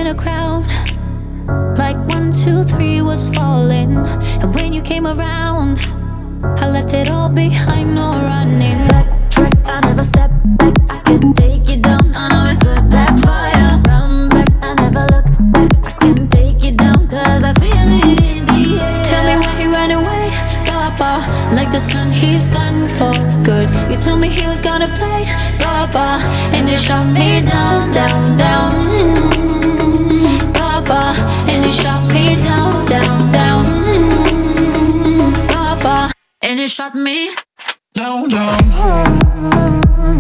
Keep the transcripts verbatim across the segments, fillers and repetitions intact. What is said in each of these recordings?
in a crowd, like one, two, three was falling. And when you came around, I left it all behind, no running. Backtrack, I never step back. I can take you down, I know it could backfire. Run back, I never look back. I can take you down, cause I feel it in the air. Tell me why he ran away, Papa. Like the sun, he's gone for good. You told me he was gonna play, Papa, and you shot me down, down, down. Mm-hmm. Papa, and you shot me down, down, down. Mm-hmm. Papa, and you shot me down, down.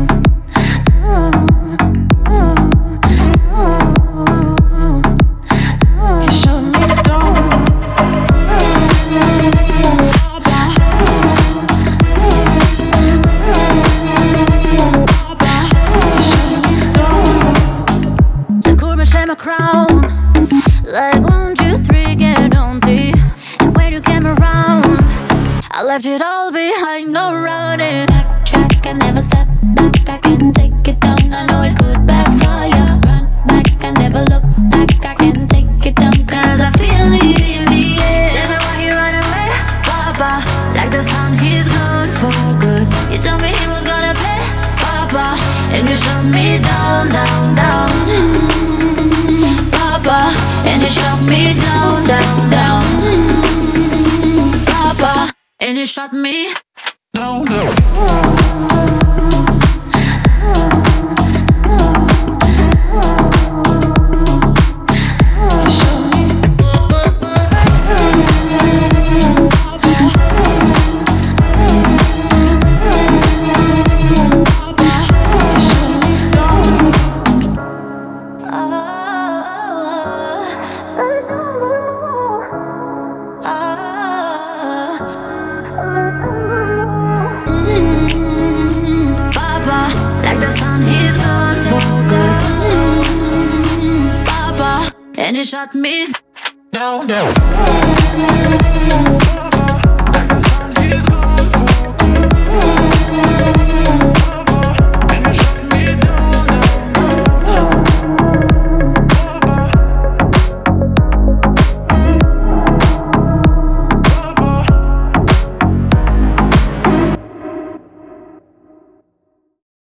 My crown, like one, two, three, get on deep. And when you came around, I left it all behind, no running. Backtrack, I never step back. I can take it down, I know it could backfire. Run back, I never look back. I can take it down, cause I feel it in the air. Tell me why he ran away, Papa. Like the sun, he's gone for good. You told me he was gonna play, Papa, and you shot me down, down, down. Papa, and you shot me down, down, down. Mm-hmm. Papa, and you shot me down, down. And he shot me down, down.